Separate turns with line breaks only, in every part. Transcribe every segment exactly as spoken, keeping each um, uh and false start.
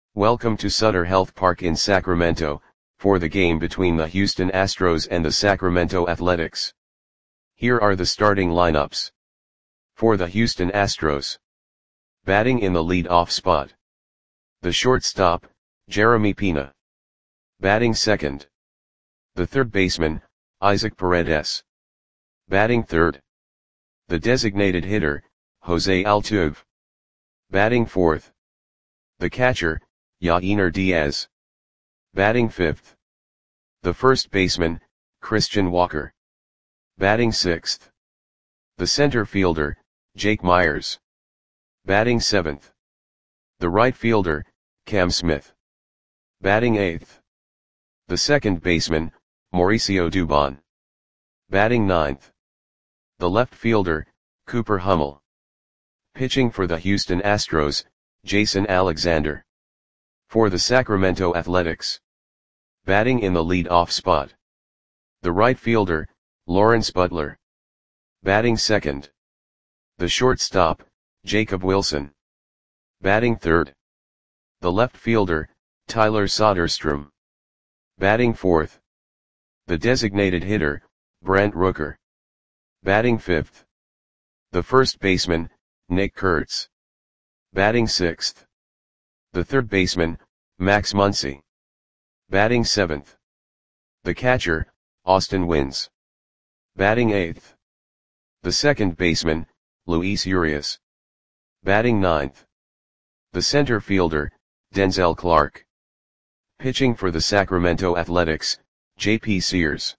Welcome to Sutter Health Park in Sacramento, for the game between the Houston Astros and the Sacramento Athletics. Here are the starting lineups. For the Houston Astros. Batting in the lead-off spot. The shortstop, Jeremy Pena. Batting second. The third baseman, Isaac Paredes. Batting third. The designated hitter, Jose Altuve. Batting fourth. The catcher, Yainer Diaz. Batting fifth. The first baseman, Christian Walker. Batting sixth. The center fielder, Jake Meyers. Batting seventh. The right fielder, Cam Smith. Batting eighth. The second baseman, Mauricio Dubon. Batting ninth. The left fielder, Cooper Hummel. Pitching for the Houston Astros, Jason Alexander. For the Sacramento Athletics. Batting in the lead-off spot. The right fielder, Lawrence Butler. Batting second. The shortstop, Jacob Wilson. Batting third. The left fielder, Tyler Soderstrom. Batting fourth. The designated hitter, Brent Rooker. Batting fifth. The first baseman, Nick Kurtz. Batting sixth. The third baseman, Max Muncy. Batting seventh. The catcher, Austin Wynns. Batting eighth. The second baseman, Luis Urias. Batting ninth. The center fielder, Denzel Clark. Pitching for the Sacramento Athletics, J P Sears.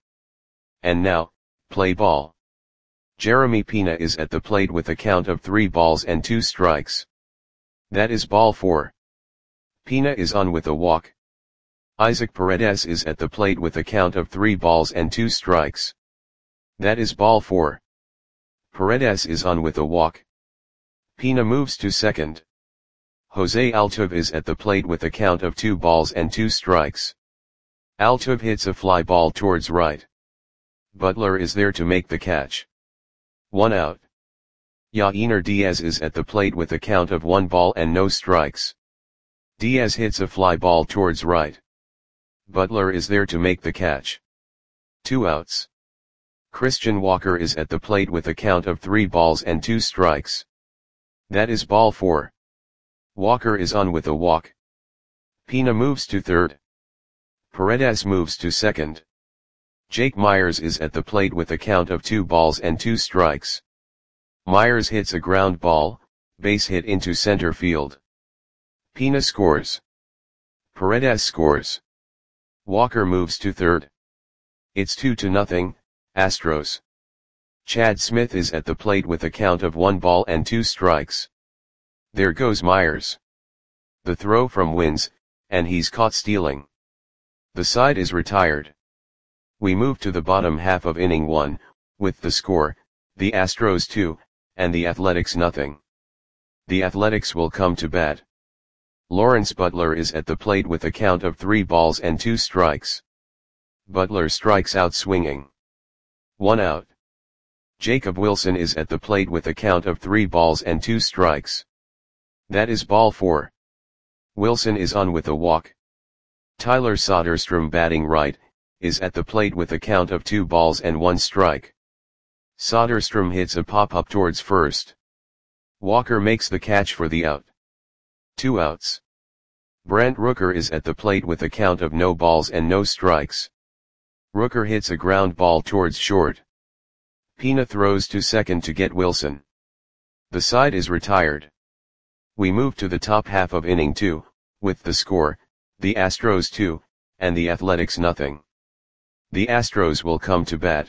And now, play ball. Jeremy Pena is at the plate with a count of three balls and two strikes. That is ball four. Pena is on with a walk. Isaac Paredes is at the plate with a count of three balls and two strikes. That is ball four. Paredes is on with a walk. Pena moves to second. Jose Altuve is at the plate with a count of two balls and two strikes. Altuve hits a fly ball towards right. Butler is there to make the catch. One out. Yainer Diaz is at the plate with a count of one ball and no strikes. Diaz hits a fly ball towards right. Butler is there to make the catch. Two outs. Christian Walker is at the plate with a count of three balls and two strikes. That is ball four. Walker is on with a walk. Pena moves to third. Paredes moves to second. Jake Meyers is at the plate with a count of two balls and two strikes. Meyers hits a ground ball, base hit into center field. Pena scores. Paredes scores. Walker moves to third. It's two to nothing, Astros. Chad Smith is at the plate with a count of one ball and two strikes. There goes Meyers. The throw from Wynns, and he's caught stealing. The side is retired. We move to the bottom half of inning one, with the score, the Astros two, and the Athletics nothing. The Athletics will come to bat. Lawrence Butler is at the plate with a count of three balls and two strikes. Butler strikes out swinging. One out. Jacob Wilson is at the plate with a count of three balls and two strikes. That is ball four. Wilson is on with a walk. Tyler Soderstrom, batting right, is at the plate with a count of two balls and one strike. Soderstrom hits a pop-up towards first. Walker makes the catch for the out. Two outs. Brent Rooker is at the plate with a count of no balls and no strikes. Rooker hits a ground ball towards short. Pena throws to second to get Wilson. The side is retired. We move to the top half of inning two, with the score, the Astros two, and the Athletics nothing. The Astros will come to bat.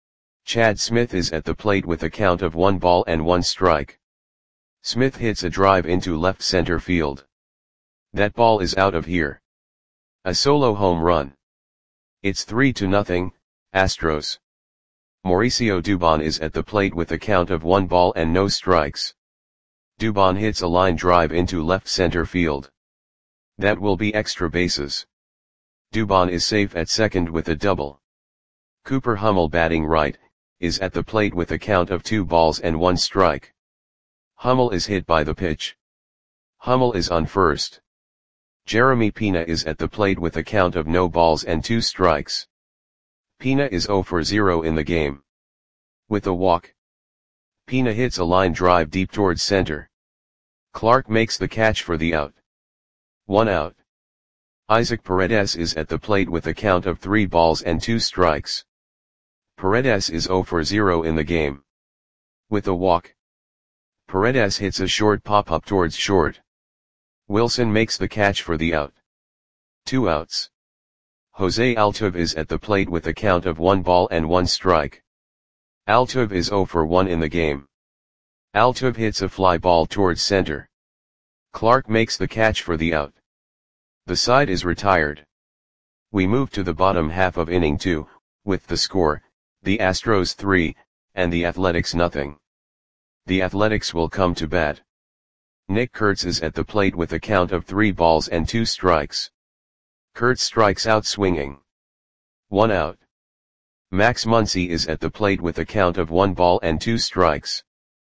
Chad Smith is at the plate with a count of one ball and one strike. Smith hits a drive into left center field. That ball is out of here. A solo home run. It's three to nothing, Astros. Mauricio Dubon is at the plate with a count of one ball and no strikes. Dubon hits a line drive into left center field. That will be extra bases. Dubon is safe at second with a double. Cooper Hummel, batting right, is at the plate with a count of two balls and one strike. Hummel is hit by the pitch. Hummel is on first. Jeremy Pena is at the plate with a count of no balls and two strikes. Pena is zero for zero in the game. With a walk, Pena hits a line drive deep towards center. Clark makes the catch for the out. One out. Isaac Paredes is at the plate with a count of three balls and two strikes. Paredes is zero for zero in the game. With a walk, Paredes hits a short pop-up towards short. Wilson makes the catch for the out. Two outs. Jose Altuve is at the plate with a count of one ball and one strike. Altuve is zero for one in the game. Altuve hits a fly ball towards center. Clark makes the catch for the out. The side is retired. We move to the bottom half of inning two, with the score, the Astros three, and the Athletics nothing. The Athletics will come to bat. Nick Kurtz is at the plate with a count of three balls and two strikes. Kurtz strikes out swinging. One out. Max Muncy is at the plate with a count of one ball and two strikes.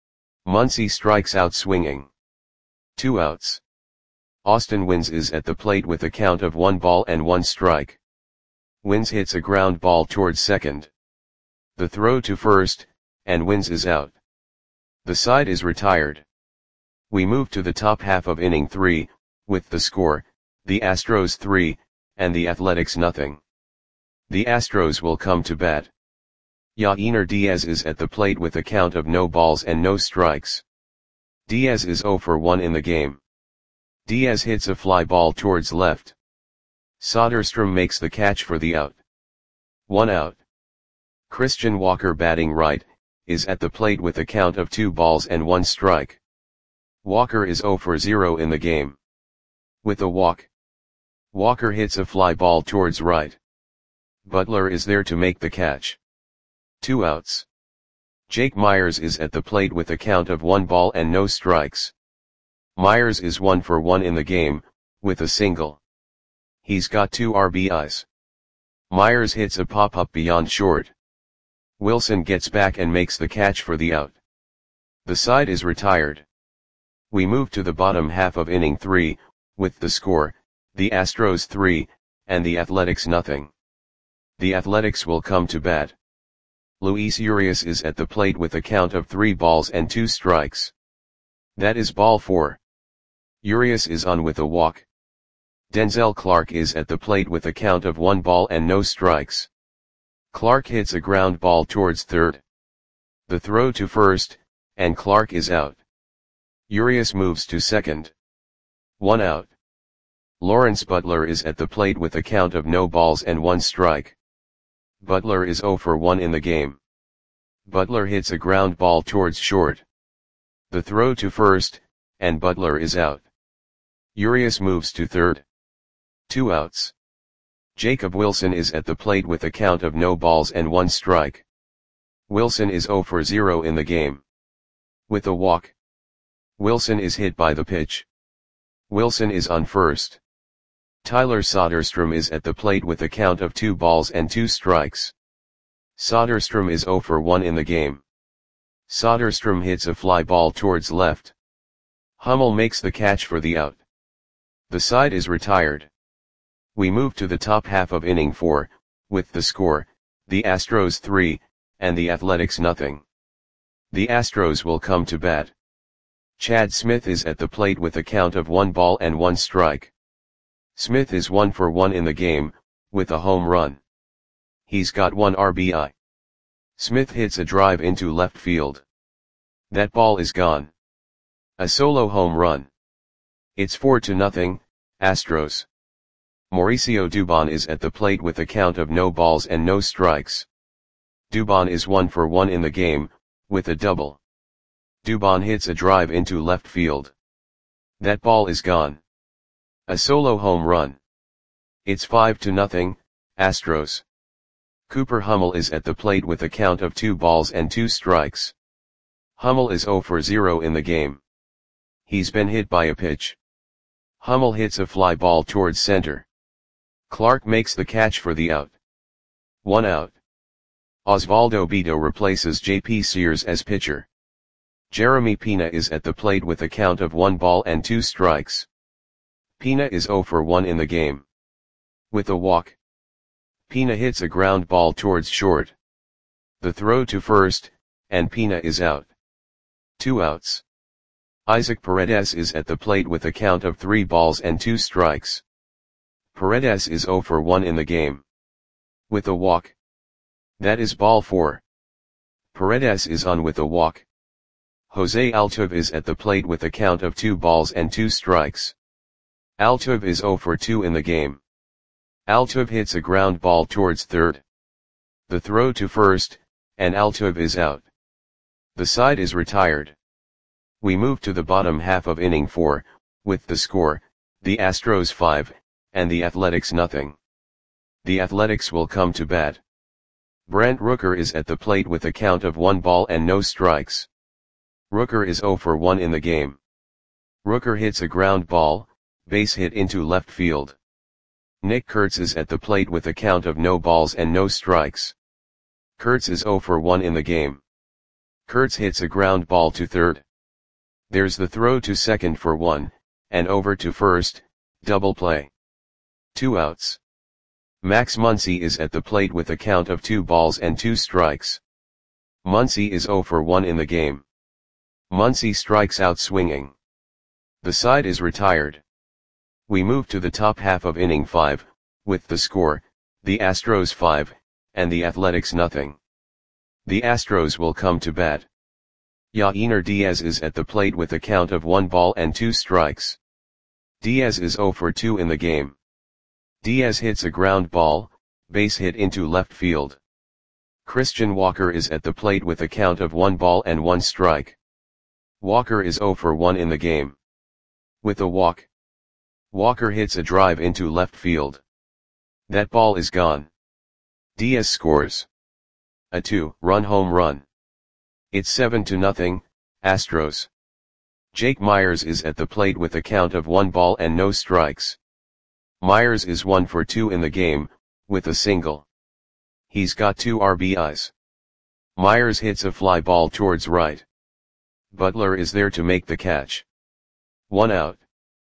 Muncy strikes out swinging. Two outs. Austin Wynns is at the plate with a count of one ball and one strike. Wynns hits a ground ball towards second. The throw to first, and Wynns is out. The side is retired. We move to the top half of inning three, with the score, the Astros three, and the Athletics nothing. The Astros will come to bat. Yainer Diaz is at the plate with a count of no balls and no strikes. Diaz is zero for one in the game. Diaz hits a fly ball towards left. Soderstrom makes the catch for the out. One out. Christian Walker, batting right, is at the plate with a count of two balls and one strike. Walker is zero for zero in the game. With a walk, Walker hits a fly ball towards right. Butler is there to make the catch. Two outs. Jake Myers is at the plate with a count of one ball and no strikes. Myers is one for one in the game, with a single. He's got two R B Is. Myers hits a pop-up beyond short. Wilson gets back and makes the catch for the out. The side is retired. We move to the bottom half of inning three, with the score, the Astros three, and the Athletics nothing. The Athletics will come to bat. Luis Urias is at the plate with a count of three balls and two strikes. That is ball four. Urias is on with a walk. Denzel Clark is at the plate with a count of one ball and no strikes. Clark hits a ground ball towards third. The throw to first, and Clark is out. Urias moves to second. One out. Lawrence Butler is at the plate with a count of no balls and one strike. Butler is zero for one in the game. Butler hits a ground ball towards short. The throw to first, and Butler is out. Urias moves to third. Two outs. Jacob Wilson is at the plate with a count of no balls and one strike. Wilson is zero for zero in the game. With a walk, Wilson is hit by the pitch. Wilson is on first. Tyler Soderstrom is at the plate with a count of two balls and two strikes. Soderstrom is zero for one in the game. Soderstrom hits a fly ball towards left. Hummel makes the catch for the out. The side is retired. We move to the top half of inning four, with the score, the Astros three, and the Athletics nothing. The Astros will come to bat. Chad Smith is at the plate with a count of one ball and one strike. Smith is one for one in the game, with a home run. He's got one R B I. Smith hits a drive into left field. That ball is gone. A solo home run. It's four to nothing, Astros. Mauricio Dubon is at the plate with a count of no balls and no strikes. Dubon is one for one in the game, with a double. Dubon hits a drive into left field. That ball is gone. A solo home run. It's five to nothing, Astros. Cooper Hummel is at the plate with a count of two balls and two strikes. Hummel is zero for zero in the game. He's been hit by a pitch. Hummel hits a fly ball towards center. Clark makes the catch for the out. One out. Osvaldo Bido replaces J P Sears as pitcher. Jeremy Pena is at the plate with a count of one ball and two strikes. Pina is zero for one in the game. With a walk, Pina hits a ground ball towards short. The throw to first, and Pina is out. Two outs. Isaac Paredes is at the plate with a count of three balls and two strikes. Paredes is zero for one in the game. With a walk. That is ball four. Paredes is on with a walk. Jose Altuve is at the plate with a count of two balls and two strikes. Altuve is zero for two in the game. Altuve hits a ground ball towards third. The throw to first, and Altuve is out. The side is retired. We move to the bottom half of inning four, with the score, the Astros five, and the Athletics nothing. The Athletics will come to bat. Brent Rooker is at the plate with a count of one ball and no strikes. Rooker is zero for one in the game. Rooker hits a ground ball, base hit into left field. Nick Kurtz is at the plate with a count of no balls and no strikes. Kurtz is zero for one in the game. Kurtz hits a ground ball to third. There's the throw to second for one, and over to first, double play. Two outs. Max Muncy is at the plate with a count of two balls and two strikes. Muncy is zero for one in the game. Muncy strikes out swinging. The side is retired. We move to the top half of inning five, with the score, the Astros five, and the Athletics nothing. The Astros will come to bat. Yainer Diaz is at the plate with a count of one ball and two strikes. Diaz is zero for two in the game. Diaz hits a ground ball, base hit into left field. Christian Walker is at the plate with a count of one ball and one strike. Walker is zero for one in the game. With a walk, Walker hits a drive into left field. That ball is gone. Diaz scores a two-run home run. It's seven to nothing, Astros. Jake Myers is at the plate with a count of one ball and no strikes. Myers is one for two in the game, with a single. He's got two R B Is. Myers hits a fly ball towards right. Butler is there to make the catch. One out.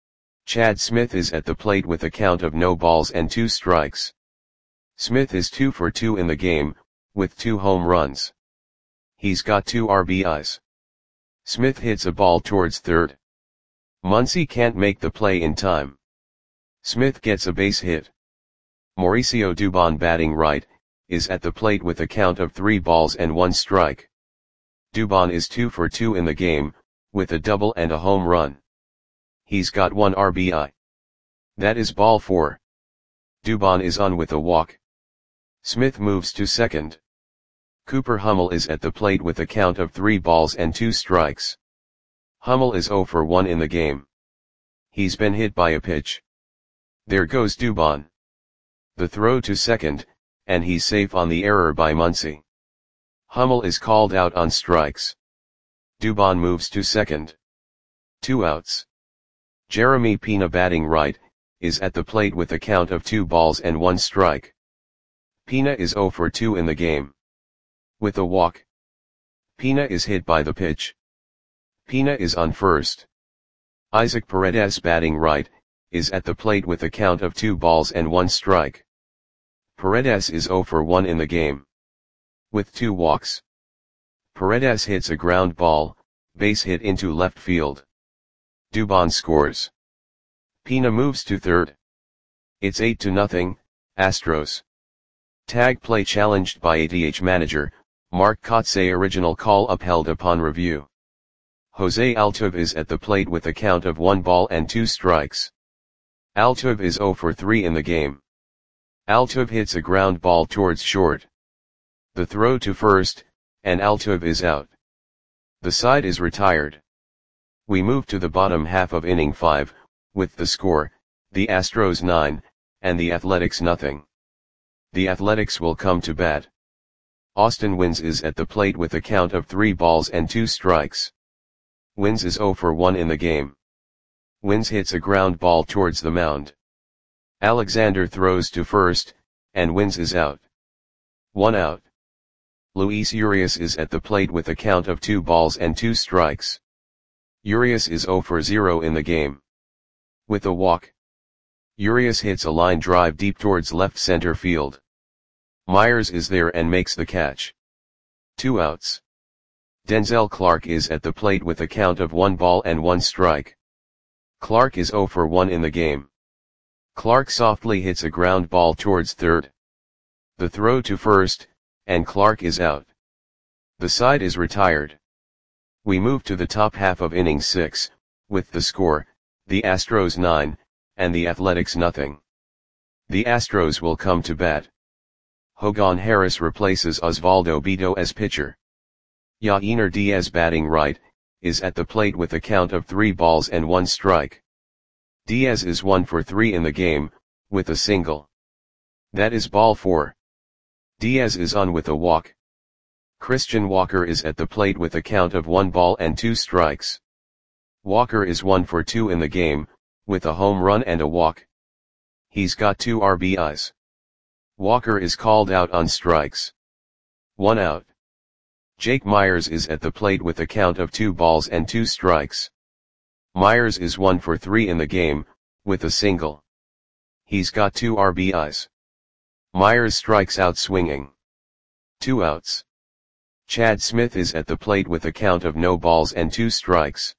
Chad Smith is at the plate with a count of no balls and two strikes. Smith is two for two in the game, with two home runs. He's got two R B Is. Smith hits a ball towards third. Muncy can't make the play in time. Smith gets a base hit. Mauricio Dubon, batting right, is at the plate with a count of three balls and one strike. Dubon is two for two in the game, with a double and a home run. He's got one R B I. That is ball four. Dubon is on with a walk. Smith moves to second. Cooper Hummel is at the plate with a count of three balls and two strikes. Hummel is zero for one in the game. He's been hit by a pitch. There goes Dubon. The throw to second, and he's safe on the error by Muncy. Hummel is called out on strikes. Dubon moves to second. Two outs. Jeremy Pina, batting right, is at the plate with a count of two balls and one strike. Pina is zero for two in the game. With a walk, Pina is hit by the pitch. Pina is on first. Isaac Paredes, batting right, is at the plate with a count of two balls and one strike. Paredes is zero for one in the game. With two walks, Paredes hits a ground ball, base hit into left field. Dubon scores. Pina moves to third. It's eight to nothing, Astros. Tag play challenged by A T H manager, Mark Kotsay. Original call upheld upon review. Jose Altuve is at the plate with a count of one ball and two strikes. Altuve is zero for three in the game. Altuve hits a ground ball towards short. The throw to first, and Altuve is out. The side is retired. We move to the bottom half of inning five, with the score, the Astros nine, and the Athletics nothing. The Athletics will come to bat. Austin Wynns is at the plate with a count of three balls and two strikes. Wynns is zero for one in the game. Wynns hits a ground ball towards the mound. Alexander throws to first, and Wynns is out. One out. Luis Urias is at the plate with a count of two balls and two strikes. Urias is zero for zero in the game. With a walk, Urias hits a line drive deep towards left center field. Myers is there and makes the catch. Two outs. Denzel Clark is at the plate with a count of one ball and one strike. Clark is zero for one in the game. Clark softly hits a ground ball towards third. The throw to first, and Clark is out. The side is retired. We move to the top half of inning six, with the score, the Astros nine, and the Athletics nothing. The Astros will come to bat. Hogan Harris replaces Osvaldo Bido as pitcher. Yainer Diaz, batting right, is at the plate with a count of three balls and one strike. Diaz is one for three in the game, with a single. That is ball four. Diaz is on with a walk. Christian Walker is at the plate with a count of one ball and two strikes. Walker is one for two in the game, with a home run and a walk. He's got two R B Is. Walker is called out on strikes. One out. Jake Myers is at the plate with a count of two balls and two strikes. Myers is one for three in the game, with a single. He's got two R B Is. Myers strikes out swinging. Two outs. Chad Smith is at the plate with a count of no balls and two strikes.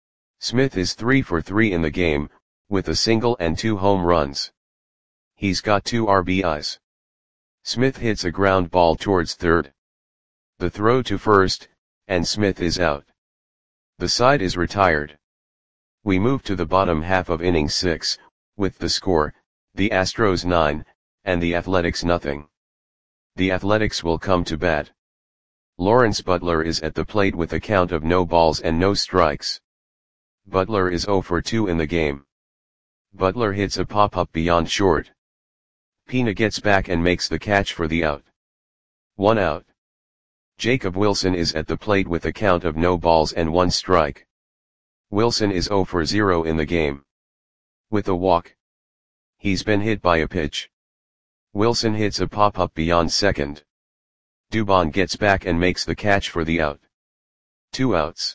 Smith is three for three in the game, with a single and two home runs. He's got two R B Is. Smith hits a ground ball towards third. The throw to first, and Smith is out. The side is retired. We move to the bottom half of inning six, with the score, the Astros nine, and the Athletics nothing. The Athletics will come to bat. Lawrence Butler is at the plate with a count of no balls and no strikes. Butler is zero for two in the game. Butler hits a pop-up beyond short. Pina gets back and makes the catch for the out. One out. Jacob Wilson is at the plate with a count of no balls and one strike. Wilson is zero for zero in the game. With a walk. He's been hit by a pitch. Wilson hits a pop-up beyond second. Dubon gets back and makes the catch for the out. Two outs.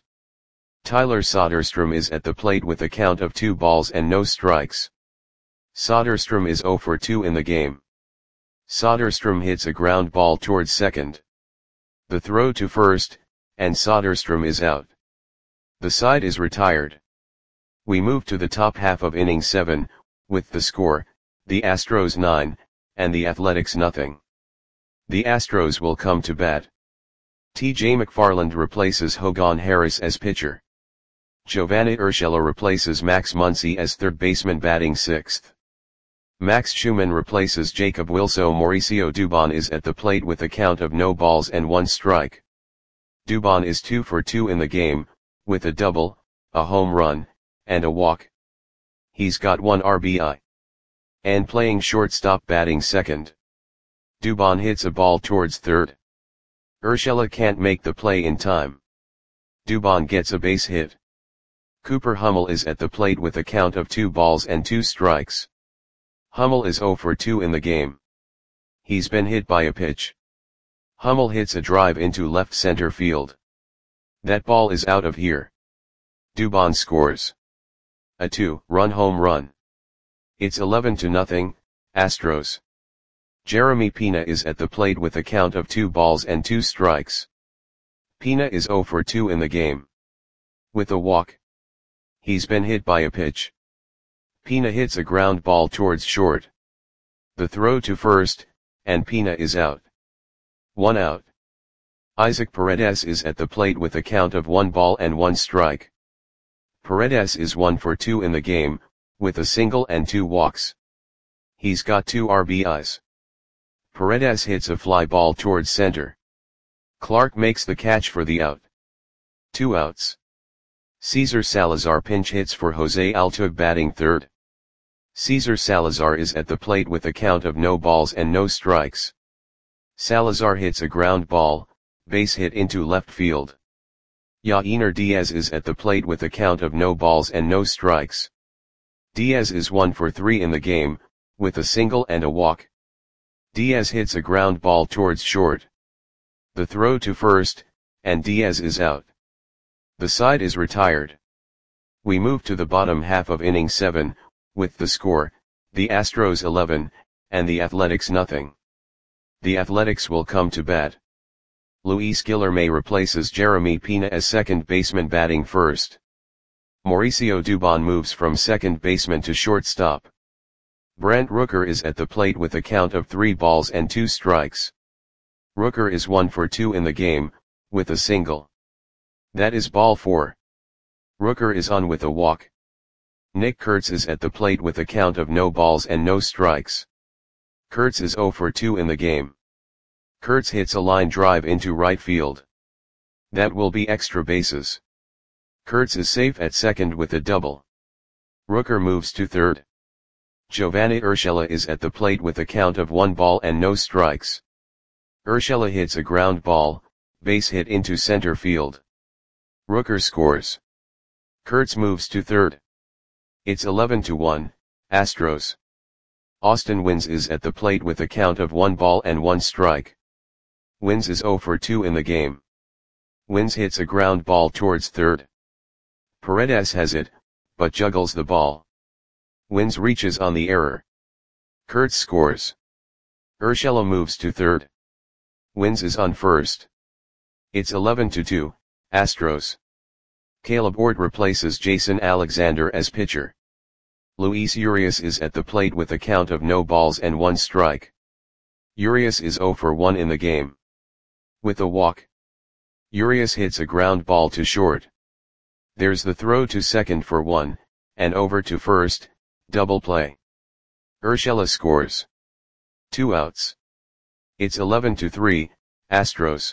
Tyler Soderstrom is at the plate with a count of two balls and no strikes. Soderstrom is zero for two in the game. Soderstrom hits a ground ball towards second. The throw to first, and Soderstrom is out. The side is retired. We move to the top half of inning seven, with the score, the Astros nine, and the Athletics nothing. The Astros will come to bat. T J McFarland replaces Hogan Harris as pitcher. Giovanni Urshela replaces Max Muncy as third baseman, batting sixth. Max Schumann replaces Jacob Wilson. Mauricio Dubon is at the plate with a count of no balls and one strike. Dubon is two for two in the game, with a double, a home run, and a walk. He's got one R B I. And playing shortstop, batting second. Dubon hits a ball towards third. Urshela can't make the play in time. Dubon gets a base hit. Cooper Hummel is at the plate with a count of two balls and two strikes. Hummel is zero for two in the game. He's been hit by a pitch. Hummel hits a drive into left center field. That ball is out of here. Dubon scores a two-run home run. It's eleven to nothing, Astros. Jeremy Pina is at the plate with a count of two balls and two strikes. Pina is zero for two in the game. With a walk. He's been hit by a pitch. Pina hits a ground ball towards short. The throw to first, and Pina is out. One out. Isaac Paredes is at the plate with a count of one ball and one strike. Paredes is one for two in the game, with a single and two walks. He's got two R B Is. Paredes hits a fly ball towards center. Clark makes the catch for the out. Two outs. Cesar Salazar pinch hits for Jose Altuve, batting third. Cesar Salazar is at the plate with a count of no balls and no strikes. Salazar hits a ground ball, base hit into left field. Yainer Diaz is at the plate with a count of no balls and no strikes. Diaz is one for three in the game, with a single and a walk. Diaz hits a ground ball towards short. The throw to first, and Diaz is out. The side is retired. We move to the bottom half of inning seven, with the score, the Astros eleven, and the Athletics nothing. The Athletics will come to bat. Luis Guillorme replaces Jeremy Pina as second baseman batting first. Mauricio Dubon moves from second baseman to shortstop. Brent Rooker is at the plate with a count of three balls and two strikes. Rooker is one for two in the game, with a single. That is ball four. Rooker is on with a walk. Nick Kurtz is at the plate with a count of no balls and no strikes. Kurtz is zero for two in the game. Kurtz hits a line drive into right field. That will be extra bases. Kurtz is safe at second with a double. Rooker moves to third. Giovanni Urshela is at the plate with a count of one ball and no strikes. Urshela hits a ground ball, base hit into center field. Rooker scores. Kurtz moves to third. It's eleven to one, Astros. Austin Wynns is at the plate with a count of one ball and one strike. Wynns is zero for two in the game. Wynns hits a ground ball towards third. Paredes has it, but juggles the ball. Wynns reaches on the error. Kurtz scores. Urshela moves to third. Wynns is on first. It's eleven to two, Astros. Caleb Ord replaces Jason Alexander as pitcher. Luis Urias is at the plate with a count of no balls and one strike. Urias is zero for one in the game. With a walk. Urias hits a ground ball to short. There's the throw to second for one, and over to first, double play. Urshela scores. Two outs. It's eleven to three, Astros.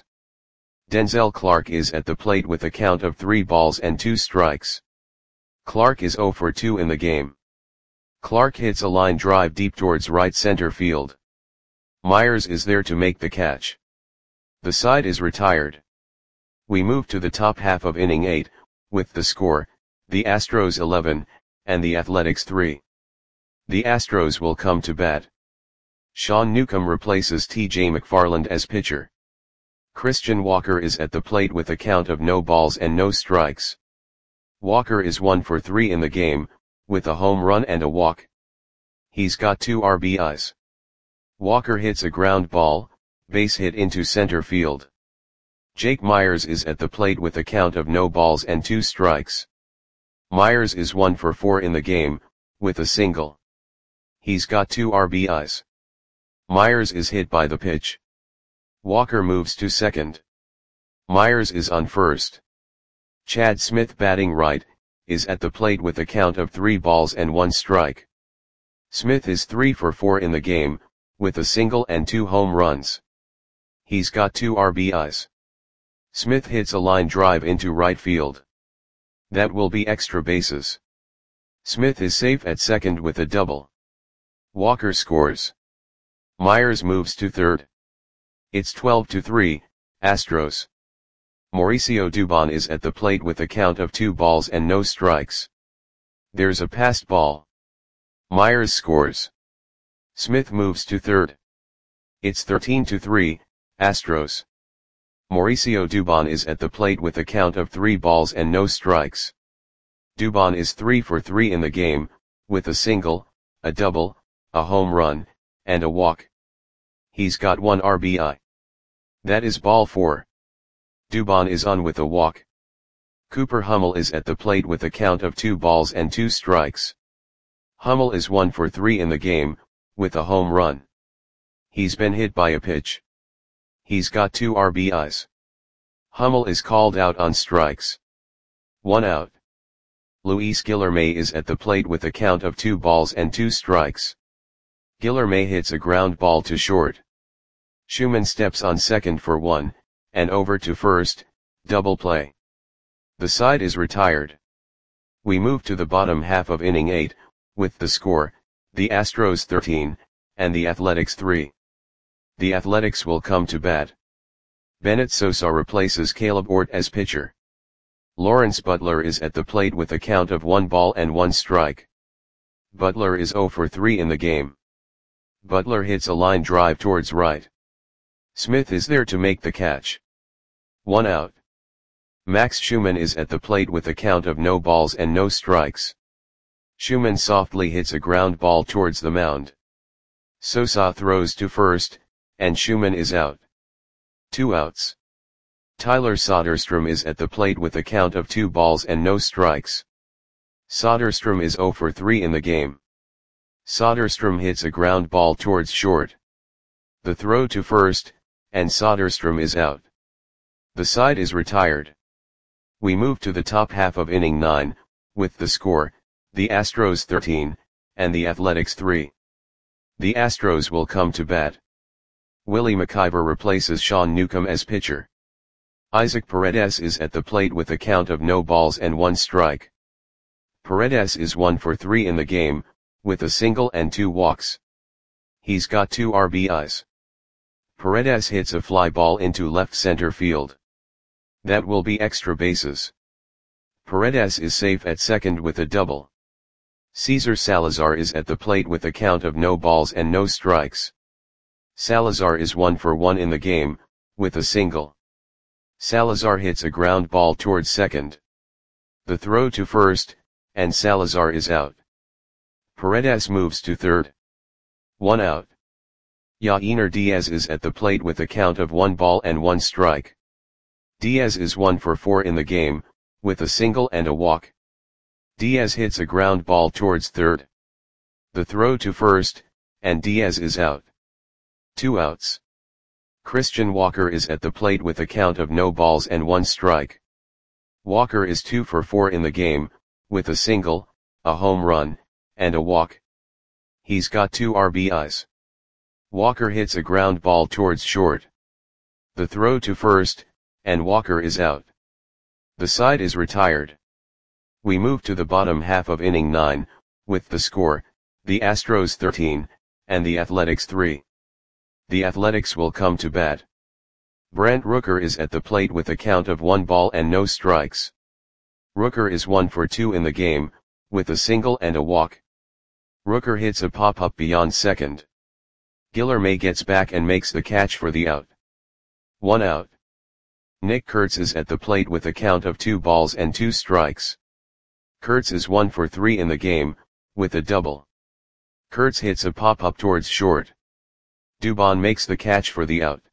Denzel Clark is at the plate with a count of three balls and two strikes. Clark is zero for two in the game. Clark hits a line drive deep towards right center field. Myers is there to make the catch. The side is retired. We move to the top half of inning eight, with the score, the Astros eleven, and the Athletics three. The Astros will come to bat. Sean Newcomb replaces T J McFarland as pitcher. Christian Walker is at the plate with a count of no balls and no strikes. Walker is one for three in the game, with a home run and a walk. He's got two R B Is. Walker hits a ground ball, base hit into center field. Jake Myers is at the plate with a count of no balls and two strikes. Myers is one for four in the game, with a single. He's got two R B Is. Myers is hit by the pitch. Walker moves to second. Myers is on first. Chad Smith, batting right, is at the plate with a count of three balls and one strike. Smith is three for four in the game, with a single and two home runs. He's got two R B Is. Smith hits a line drive into right field. That will be extra bases. Smith is safe at second with a double. Walker scores. Myers moves to third. It's twelve to three, Astros. Mauricio Dubon is at the plate with a count of two balls and no strikes. There's a passed ball. Myers scores. Smith moves to third. It's thirteen to three, Astros. Mauricio Dubon is at the plate with a count of three balls and no strikes. Dubon is three for three in the game, with a single, a double, a home run, and a walk. He's got one R B I. That is ball four. Dubon is on with a walk. Cooper Hummel is at the plate with a count of two balls and two strikes. Hummel is one for three in the game, with a home run. He's been hit by a pitch. He's got two R B Is. Hummel is called out on strikes. One out. Luis Guillorme is at the plate with a count of two balls and two strikes. Guillorme hits a ground ball to short. Schumann steps on second for one, and over to first, double play. The side is retired. We move to the bottom half of inning eight, with the score, the Astros thirteen, and the Athletics three. The Athletics will come to bat. Bennett Sosa replaces Caleb Ort as pitcher. Lawrence Butler is at the plate with a count of one ball and one strike. Butler is zero for three in the game. Butler hits a line drive towards right. Smith is there to make the catch. One out. Max Schumann is at the plate with a count of no balls and no strikes. Schumann softly hits a ground ball towards the mound. Sosa throws to first, and Schumann is out. Two outs. Tyler Soderstrom is at the plate with a count of two balls and no strikes. Soderstrom is zero for three in the game. Soderstrom hits a ground ball towards short. The throw to first, and Soderstrom is out. The side is retired. We move to the top half of inning nine, with the score, the Astros thirteen, and the Athletics three. The Astros will come to bat. Willie McIver replaces Sean Newcomb as pitcher. Isaac Paredes is at the plate with a count of no balls and one strike. Paredes is one for three in the game, with a single and two walks. He's got two R B Is. Paredes hits a fly ball into left center field. That will be extra bases. Paredes is safe at second with a double. Cesar Salazar is at the plate with a count of no balls and no strikes. Salazar is one for one in the game, with a single. Salazar hits a ground ball towards second. The throw to first, and Salazar is out. Paredes moves to third. One out. Yainer Diaz is at the plate with a count of one ball and one strike. Diaz is one for four in the game, with a single and a walk. Diaz hits a ground ball towards third. The throw to first, and Diaz is out. Two outs. Christian Walker is at the plate with a count of no balls and one strike. Walker is two for four in the game, with a single, a home run, and a walk. He's got two R B Is. Walker hits a ground ball towards short. The throw to first, and Walker is out. The side is retired. We move to the bottom half of inning nine, with the score, the Astros thirteen, and the Athletics three. The Athletics will come to bat. Brent Rooker is at the plate with a count of one ball and no strikes. Rooker is one for two in the game, with a single and a walk. Rooker hits a pop-up beyond second. Guillerme gets back and makes the catch for the out. One out. Nick Kurtz is at the plate with a count of two balls and two strikes. Kurtz is one for three in the game, with a double. Kurtz hits a pop-up towards short. Dubon makes the catch for the out.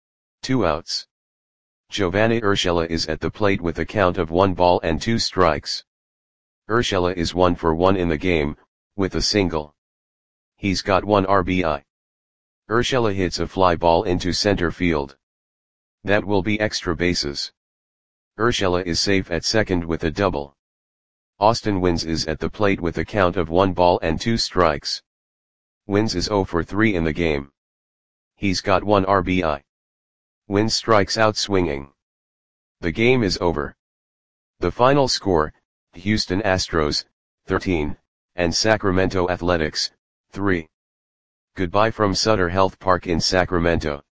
Two outs. Giovanni Urshela is at the plate with a count of one ball and two strikes. Urshela is one for one in the game, with a single. He's got one R B I. Urshela hits a fly ball into center field. That will be extra bases. Urshela is safe at second with a double. Austin Wynns is at the plate with a count of one ball and two strikes. Wynns is zero for three in the game. He's got one R B I. Wynns strikes out swinging. The game is over. The final score, Houston Astros, thirteen, and Sacramento Athletics, three. Goodbye from Sutter Health Park in Sacramento.